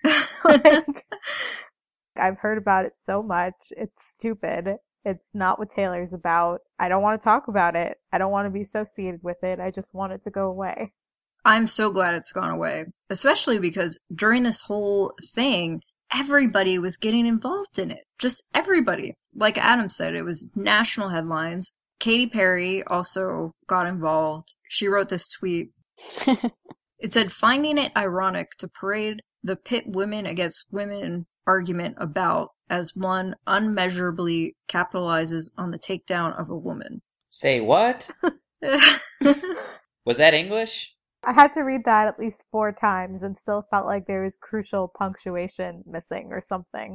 Like, I've heard about it so much. It's stupid. It's not what Taylor's about. I don't want to talk about it. I don't want to be associated with it. I just want it to go away. I'm so glad it's gone away, especially because during this whole thing, everybody was getting involved in it. Just everybody. Like Adam said, it was national headlines. Katy Perry also got involved. She wrote this tweet. It said, "Finding it ironic to parade the pit women against women argument about as one unmeasurably capitalizes on the takedown of a woman." Say what? Was that English? I had to read that at least four times and still felt like there was crucial punctuation missing or something.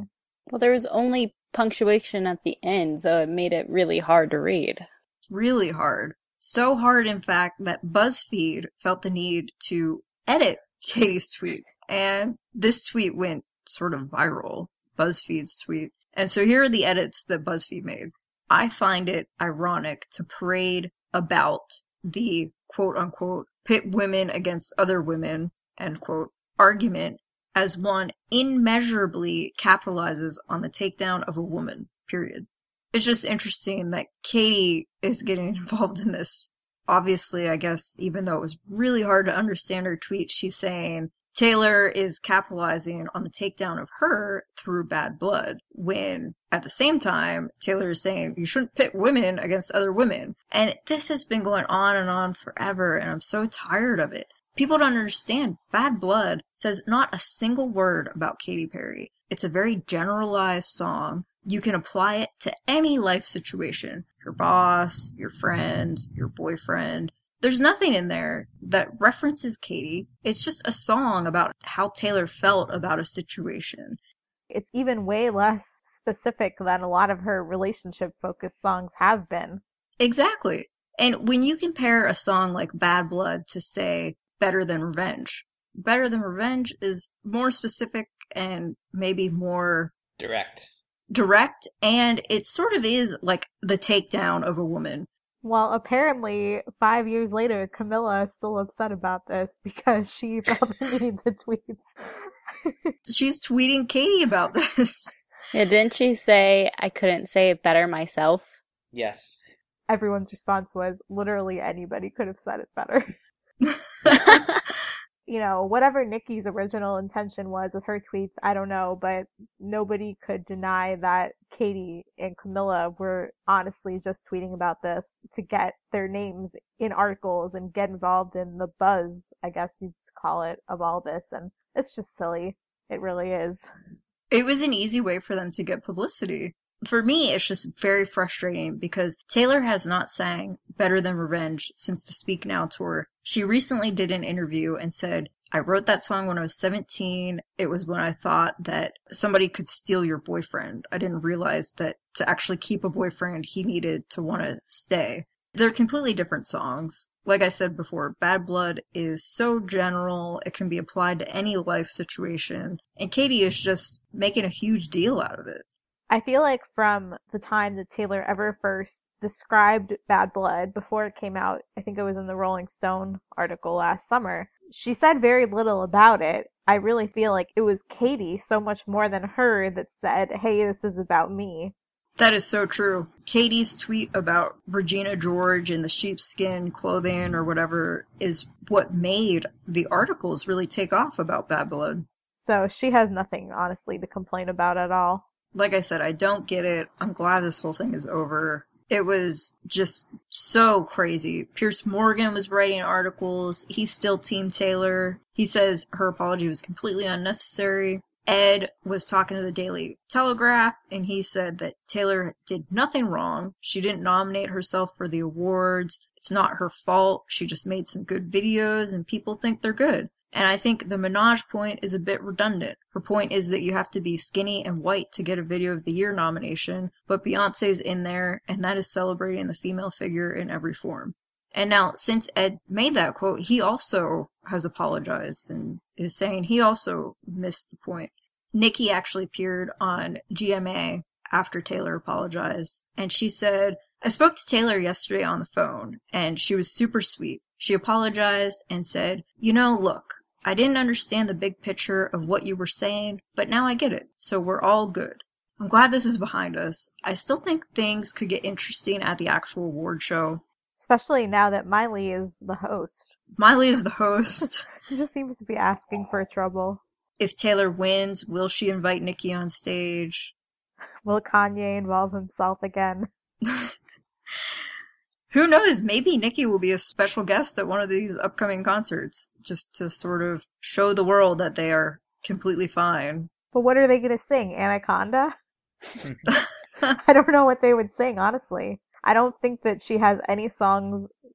Well, there was only punctuation at the end, so it made it really hard to read. Really hard. So hard, in fact, that BuzzFeed felt the need to edit Katie's tweet. And this tweet went sort of viral, BuzzFeed's tweet. And so here are the edits that BuzzFeed made. I find it ironic to parade about the quote-unquote pit women against other women, end quote, argument as one immeasurably capitalizes on the takedown of a woman, period. It's just interesting that Katie is getting involved in this. Obviously, I guess, even though it was really hard to understand her tweet, she's saying Taylor is capitalizing on the takedown of her through bad blood, when at the same time, Taylor is saying you shouldn't pit women against other women. And this has been going on and on forever, and I'm so tired of it. People don't understand. Bad Blood says not a single word about Katy Perry. It's a very generalized song. You can apply it to any life situation. Your boss, your friends, your boyfriend. There's nothing in there that references Katy. It's just a song about how Taylor felt about a situation. It's even way less specific than a lot of her relationship-focused songs have been. Exactly. And when you compare a song like Bad Blood to, say, Better Than Revenge, Better Than Revenge is more specific and maybe more Direct. direct, and it sort of is like the takedown of a woman. Well, apparently, five years later, Camilla is still upset about this because she felt the need to tweet. She's tweeting Katie about this. Yeah, didn't she say, I couldn't say it better myself? Yes. Everyone's response was, literally anybody could have said it better. You know, whatever Nikki's original intention was with her tweets, I don't know, but nobody could deny that Katie and Camilla were honestly just tweeting about this to get their names in articles and get involved in the buzz, I guess you'd call it, of all this. And it's just silly. It really is. It was an easy way for them to get publicity. For me, it's just very frustrating because Taylor has not sang Better Than Revenge since the Speak Now tour. She recently did an interview and said, I wrote that song when I was seventeen. It was when I thought that somebody could steal your boyfriend. I didn't realize that to actually keep a boyfriend, he needed to want to stay. They're completely different songs. Like I said before, Bad Blood is so general, it can be applied to any life situation. And Katie is just making a huge deal out of it. I feel like from the time that Taylor ever first described Bad Blood before it came out, I think it was in the Rolling Stone article last summer, she said very little about it. I really feel like it was Katie so much more than her that said, hey, this is about me. That is so true. Katie's tweet about Regina George and the sheepskin clothing or whatever is what made the articles really take off about Bad Blood. So she has nothing, honestly, to complain about at all. Like I said, I don't get it. I'm glad this whole thing is over. It was just so crazy. Piers Morgan was writing articles. He's still Team Taylor. He says her apology was completely unnecessary. Ed was talking to the Daily Telegraph, and he said that Taylor did nothing wrong. She didn't nominate herself for the awards. It's not her fault. She just made some good videos, and people think they're good. And I think the Minaj point is a bit redundant. Her point is that you have to be skinny and white to get a Video of the Year nomination, but Beyonce's in there, and that is celebrating the female figure in every form. And now, since Ed made that quote, he also has apologized and is saying he also missed the point. Nikki actually appeared on G M A after Taylor apologized, and she said, I spoke to Taylor yesterday on the phone, and she was super sweet. She apologized and said, you know, look, I didn't understand the big picture of what you were saying, but now I get it, so we're all good. I'm glad this is behind us. I still think things could get interesting at the actual award show. Especially now that Miley is the host. Miley is the host. She just seems to be asking for trouble. If Taylor wins, will she invite Nicki on stage? Will Kanye involve himself again? Who knows? Maybe Nicki will be a special guest at one of these upcoming concerts, just to sort of show the world that they are completely fine. But what are they going to sing? Anaconda? I don't know what they would sing, honestly. I don't think that she has any songs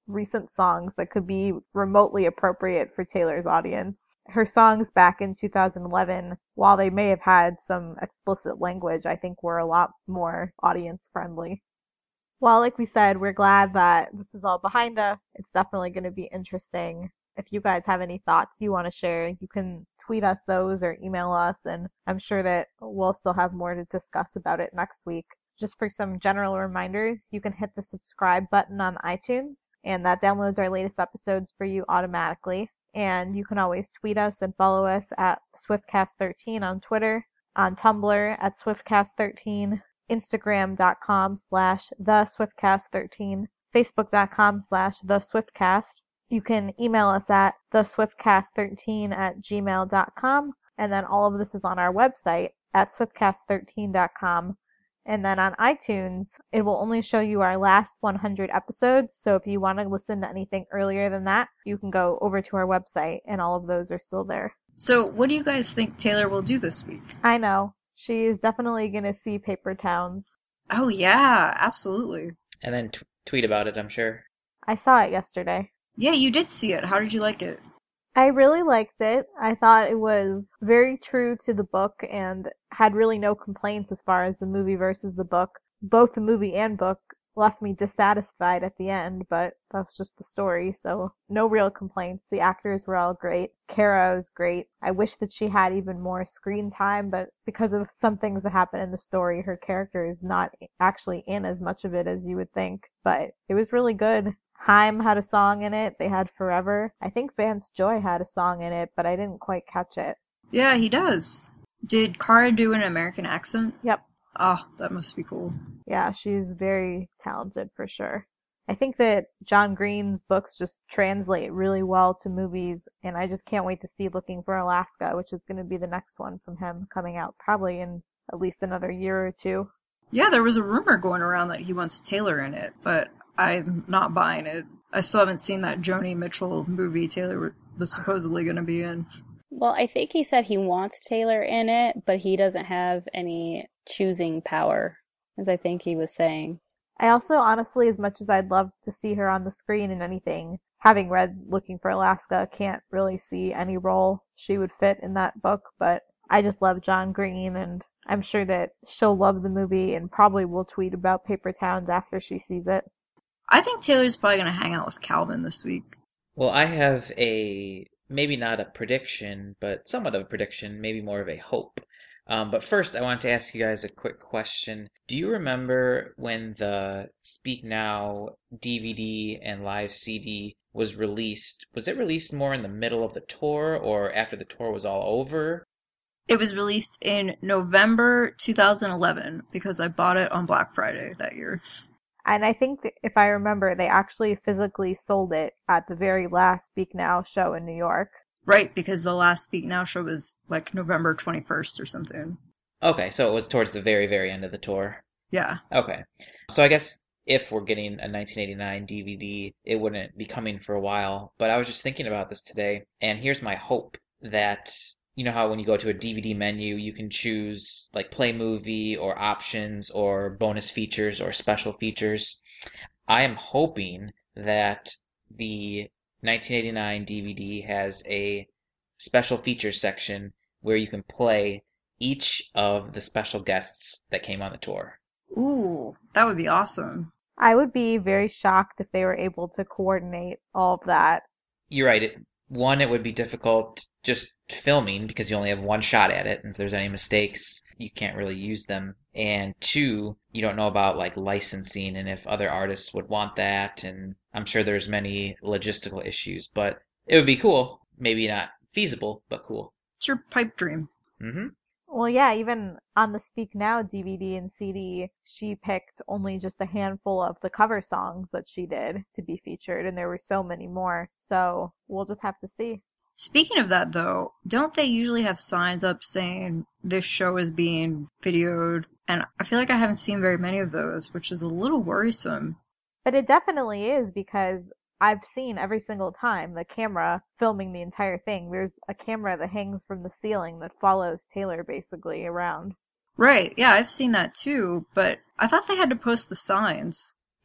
recent songs that could be remotely appropriate for Taylor's audience. Her songs back in two thousand eleven, while they may have had some explicit language, I think were a lot more audience friendly. Well, like we said, we're glad that this is all behind us. It's definitely going to be interesting. If you guys have any thoughts you want to share, you can tweet us those or email us, and I'm sure that we'll still have more to discuss about it next week. Just for some general reminders, you can hit the subscribe button on iTunes, and that downloads our latest episodes for you automatically. And you can always tweet us and follow us at Swiftcast thirteen on Twitter, on Tumblr at Swiftcast thirteen, Instagram.com slash the Swiftcast thirteen, Facebook.com slash the Swiftcast. You can email us at the Swiftcast thirteen at gmail dot com, and then all of this is on our website at Swiftcast thirteen dot com. And then on iTunes, it will only show you our last one hundred episodes, so if you want to listen to anything earlier than that, you can go over to our website, and all of those are still there. So what do you guys think Taylor will do this week? I know. She is definitely going to see Paper Towns. Oh, yeah, absolutely. And then t- tweet about it, I'm sure. I saw it yesterday. Yeah, you did see it. How did you like it? I really liked it. I thought it was very true to the book and had really no complaints as far as the movie versus the book. Both the movie and book left me dissatisfied at the end, but that's just the story, so no real complaints. The actors were all great. Kara was great. I wish that she had even more screen time, but because of some things that happen in the story, her character is not actually in as much of it as you would think, but it was really good. Haim had a song in it. They had Forever. I think Vance Joy had a song in it, but I didn't quite catch it. Yeah, he does. Did Kara do an American accent? Yep. Oh, that must be cool. Yeah, she's very talented for sure. I think that John Green's books just translate really well to movies, and I just can't wait to see Looking for Alaska, which is going to be the next one from him coming out probably in at least another year or two. Yeah, there was a rumor going around that he wants Taylor in it, but I'm not buying it. I still haven't seen that Joni Mitchell movie Taylor was supposedly going to be in. Well, I think he said he wants Taylor in it, but he doesn't have any choosing power, as I think he was saying. I also, honestly, as much as I'd love to see her on the screen in anything, having read Looking for Alaska, can't really see any role she would fit in that book, but I just love John Green, and I'm sure that she'll love the movie and probably will tweet about Paper Towns after she sees it. I think Taylor's probably going to hang out with Calvin this week. Well, I have a, maybe not a prediction, but somewhat of a prediction, maybe more of a hope. Um, but first, I wanted to ask you guys a quick question. Do you remember when the Speak Now D V D and live C D was released? Was it released more in the middle of the tour or after the tour was all over? It was released in November two thousand eleven because I bought it on Black Friday that year. And I think, that if I remember, they actually physically sold it at the very last Speak Now show in New York. Right, because the last Speak Now show was like November twenty-first or something. Okay, so it was towards the very, very end of the tour. Yeah. Okay. So I guess if we're getting a nineteen eighty-nine D V D, it wouldn't be coming for a while. But I was just thinking about this today, and here's my hope that, you know how when you go to a D V D menu, you can choose like play movie or options or bonus features or special features. I am hoping that the nineteen eighty-nine D V D has a special features section where you can play each of the special guests that came on the tour. Ooh, that would be awesome. I would be very shocked if they were able to coordinate all of that. You're right. It, one, it would be difficult just filming because you only have one shot at it, and if there's any mistakes, you can't really use them. And two, you don't know about like licensing and if other artists would want that, and I'm sure there's many logistical issues, but it would be cool. Maybe not feasible, but cool. It's your pipe dream. Mm-hmm. Well, yeah, even on the Speak Now D V D and C D, she picked only just a handful of the cover songs that she did to be featured, and there were so many more. So we'll just have to see. Speaking of that, though, don't they usually have signs up saying this show is being videoed? And I feel like I haven't seen very many of those, which is a little worrisome. But it definitely is, because I've seen every single time the camera filming the entire thing. There's a camera that hangs from the ceiling that follows Taylor basically around. Right, yeah, I've seen that too, but I thought they had to post the signs.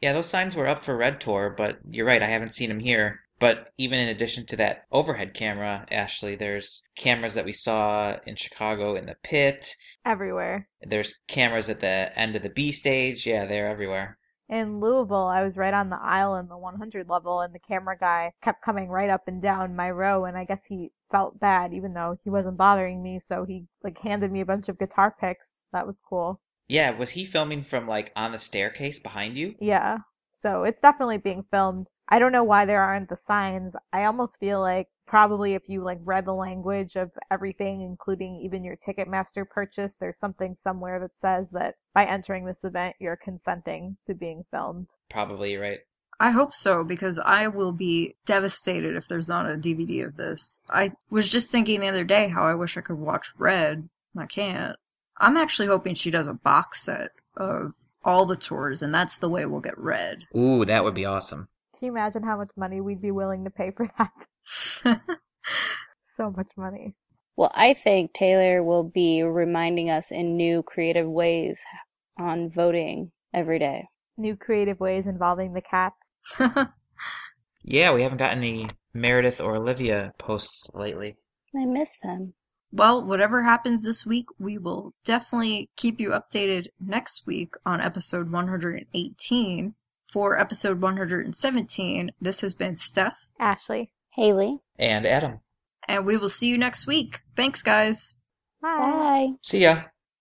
Yeah, those signs were up for Red Tour, but you're right, I haven't seen them here. But even in addition to that overhead camera, Ashley, there's cameras that we saw in Chicago in the pit. Everywhere. There's cameras at the end of the B stage. Yeah, they're everywhere. In Louisville, I was right on the aisle in the one hundred level, and the camera guy kept coming right up and down my row, and I guess he felt bad, even though he wasn't bothering me, so he like handed me a bunch of guitar picks. That was cool. Yeah, was he filming from like on the staircase behind you? Yeah, so it's definitely being filmed. I don't know why there aren't the signs. I almost feel like probably if you like read the language of everything, including even your Ticketmaster purchase, there's something somewhere that says that by entering this event, you're consenting to being filmed. Probably, you're right. I hope so, because I will be devastated if there's not a D V D of this. I was just thinking the other day how I wish I could watch Red. I can't. I'm actually hoping she does a box set of all the tours, and that's the way we'll get Red. Ooh, that would be awesome. Can you imagine how much money we'd be willing to pay for that? So much money. Well, I think Taylor will be reminding us in new creative ways on voting every day. New creative ways involving the cats. Yeah, we haven't gotten any Meredith or Olivia posts lately. I miss them. Well, whatever happens this week, we will definitely keep you updated next week on episode one hundred eighteen. For episode one hundred seventeen, this has been Steph, Ashley, Haley, And Adam. and we will see you next week. Thanks, guys. Bye. bye. See ya.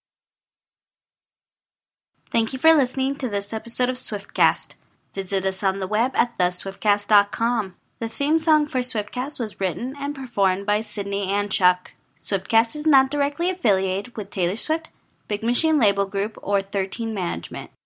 Thank you for listening to this episode of Swiftcast. Visit us on the web at the swiftcast dot com. The theme song for Swiftcast was written and performed by Sydney and Chuck. Swiftcast is not directly affiliated with Taylor Swift, Big Machine Label Group, or thirteen Management.